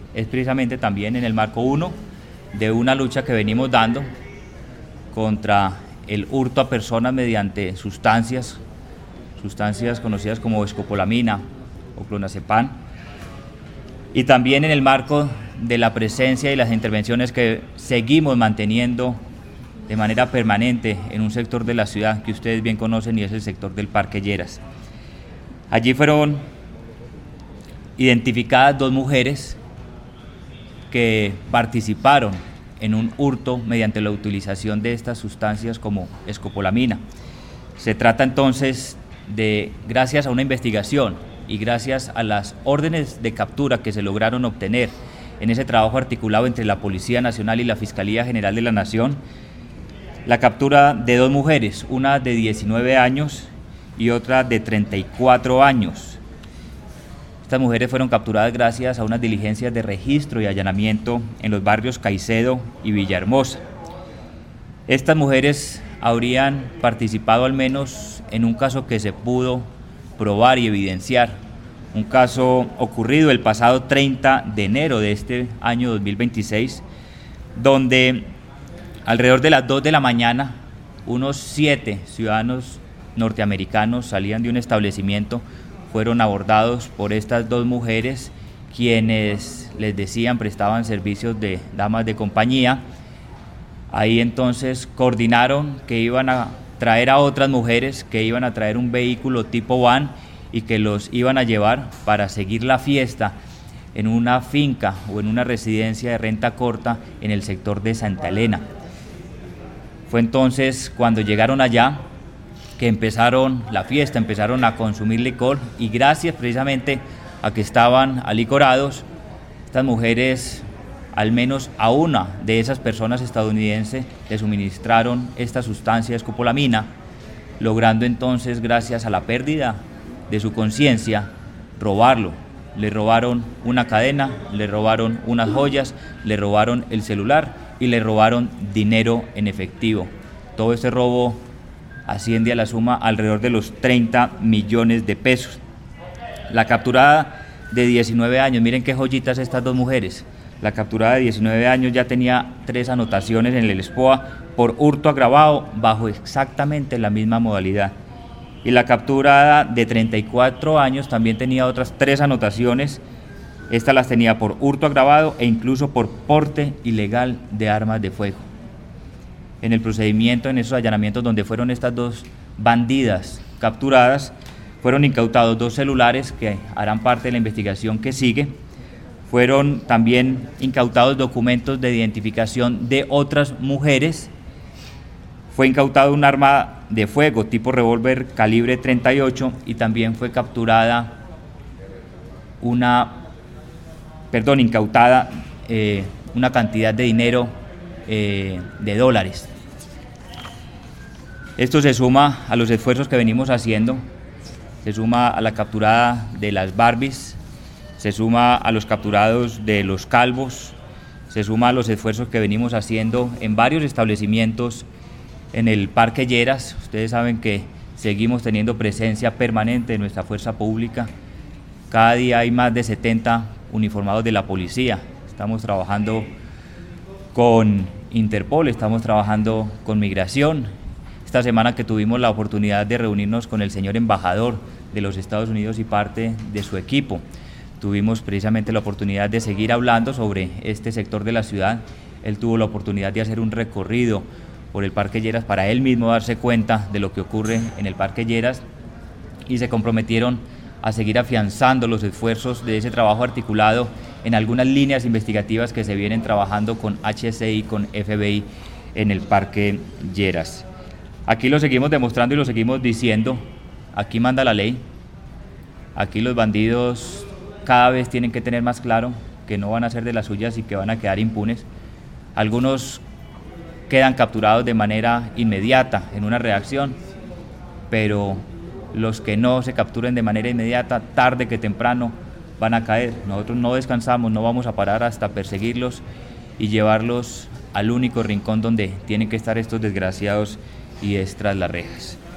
es precisamente también en el marco 1 de una lucha que venimos dando contra el hurto a personas mediante sustancias conocidas como escopolamina o clonazepam, y también en el marco de la presencia y las intervenciones que seguimos manteniendo de manera permanente en un sector de la ciudad que ustedes bien conocen, y es el sector del Parque Lleras. Allí fueron identificadas 2 mujeres que participaron en un hurto mediante la utilización de estas sustancias como escopolamina. Se trata entonces de, gracias a una investigación y gracias a las órdenes de captura que se lograron obtener en ese trabajo articulado entre la Policía Nacional y la Fiscalía General de la Nación, la captura de 2 mujeres, una de 19 años y otra de 34 años. Estas mujeres fueron capturadas gracias a unas diligencias de registro y allanamiento en los barrios Caicedo y Villahermosa. Estas mujeres habrían participado al menos en un caso que se pudo probar y evidenciar, un caso ocurrido el pasado 30 de enero de este año 2026, donde alrededor de las 2 de la mañana, unos 7 ciudadanos norteamericanos salían de un establecimiento, fueron abordados por estas 2 mujeres, quienes les decían prestaban servicios de damas de compañía. Ahí entonces coordinaron que iban a traer a otras mujeres, que iban a traer un vehículo tipo van y que los iban a llevar para seguir la fiesta en una finca o en una residencia de renta corta en el sector de Santa Elena. Fue entonces cuando llegaron allá que empezaron la fiesta, empezaron a consumir licor, y gracias precisamente a que estaban alicorados, estas mujeres, al menos a una de esas personas estadounidenses, le suministraron esta sustancia escopolamina, logrando entonces, gracias a la pérdida de su conciencia, robarlo. Le robaron una cadena, le robaron unas joyas, le robaron el celular y le robaron dinero en efectivo. Todo este robo asciende a la suma alrededor de los 30 millones de pesos. La capturada de 19 años, miren qué joyitas estas 2 mujeres. La capturada de 19 años ya tenía 3 anotaciones en el SPOA por hurto agravado bajo exactamente la misma modalidad. Y la capturada de 34 años también tenía otras 3 anotaciones. Estas las tenía por hurto agravado e incluso por porte ilegal de armas de fuego. En el procedimiento, en esos allanamientos donde fueron estas 2 bandidas capturadas, fueron incautados 2 celulares que harán parte de la investigación que sigue. Fueron también incautados documentos de identificación de otras mujeres. Fue incautado un arma de fuego tipo revólver calibre 38 y también fue capturada incautada una cantidad de dinero de dólares. Esto se suma a los esfuerzos que venimos haciendo, se suma a la capturada de las Barbies, se suma a los capturados de los Calvos, se suma a los esfuerzos que venimos haciendo en varios establecimientos en el Parque Lleras. Ustedes saben que seguimos teniendo presencia permanente de nuestra fuerza pública. Cada día hay más de 70 uniformados de la policía. Estamos trabajando con Interpol, estamos trabajando con Migración. Esta semana que tuvimos la oportunidad de reunirnos con el señor embajador de los Estados Unidos y parte de su equipo, tuvimos precisamente la oportunidad de seguir hablando sobre este sector de la ciudad. Él tuvo la oportunidad de hacer un recorrido por el Parque Lleras para él mismo darse cuenta de lo que ocurre en el Parque Lleras, y se comprometieron a seguir afianzando los esfuerzos de ese trabajo articulado en algunas líneas investigativas que se vienen trabajando con HCI, con FBI en el Parque Lleras. Aquí lo seguimos demostrando y lo seguimos diciendo, aquí manda la ley, aquí los bandidos cada vez tienen que tener más claro que no van a hacer de las suyas y que van a quedar impunes. Algunos quedan capturados de manera inmediata en una reacción, pero los que no se capturen de manera inmediata, tarde que temprano van a caer. Nosotros no descansamos, no vamos a parar hasta perseguirlos y llevarlos al único rincón donde tienen que estar estos desgraciados, y es tras las rejas.